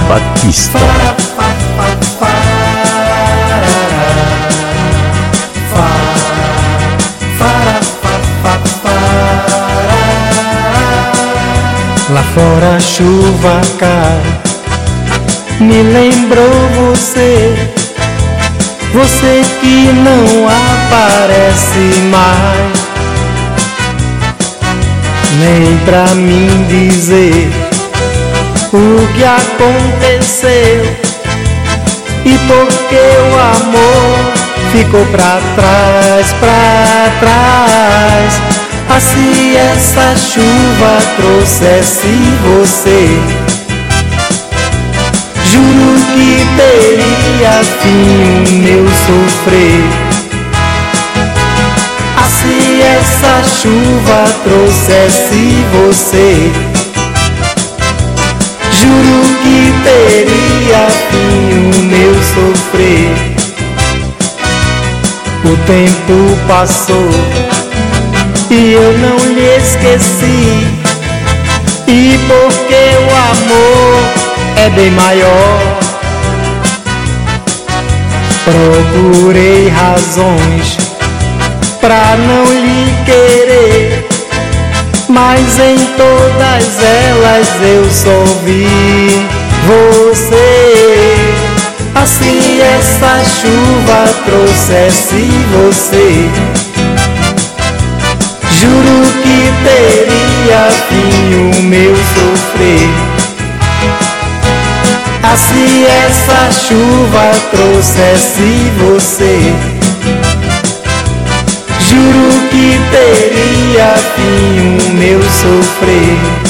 Batista. Lá fora a chuva cai, me lembrou você, você que não aparece mais, nem pra mim dizer o que aconteceu e por que o amor ficou pra trás, pra trás. Ah, se essa chuva trouxesse você, juro que teria fim o meu sofrer. Ah, se essa chuva trouxesse você, juro que teria fim o meu sofrer. O tempo passou e eu não lhe esqueci, e porque o amor é bem maior, procurei razões pra não lhe querer, mas em todas elas eu só vi você. Assim essa chuva trouxesse você, juro que teria fim o meu sofrer. Ah, se essa chuva trouxesse você, juro que teria fim o meu sofrer.